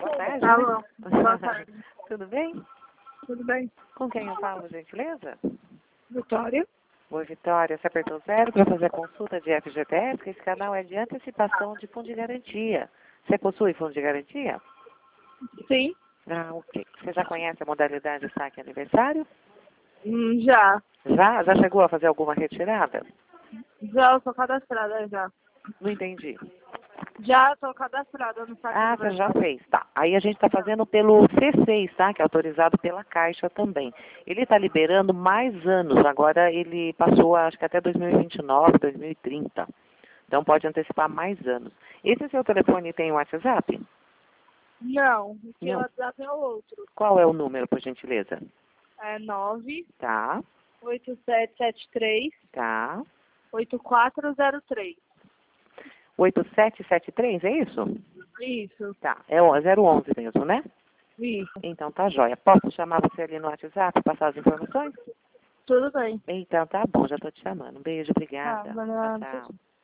Boa tarde. Tá né? bom. Boa tarde. Tudo bem? Tudo bem? Com quem eu falo, gentileza? Vitória? Oi, Vitória. Você apertou 0 para fazer a consulta de FGTS, que esse canal é de antecipação de fundo de garantia. Você possui fundo de garantia? Sim. Ah, ok. Você já conhece a modalidade de saque aniversário? Já. Já? Já chegou a fazer alguma retirada? Já eu sou cadastrada, já. Não entendi. Já estou cadastrada no saque Ah, você já aniversário. fez, tá. Aí a gente está fazendo pelo C6, tá? Que é autorizado pela Caixa também. Ele está liberando mais anos. Agora ele passou, acho que até 2029, 2030. Então pode antecipar mais anos. Esse seu telefone tem WhatsApp? Não, o que Não. eu WhatsApp é o outro. Qual é o número, por gentileza? É Tá, 98773 tá. 8403. 8773, é isso? Isso, Tá, é o 011 mesmo, né? isso. Então tá jóia. Posso chamar você ali no WhatsApp, passar as informações? Tudo bem. Então tá bom, já tô te chamando. Um beijo, Tá, obrigada. Tchau, banana. tchau.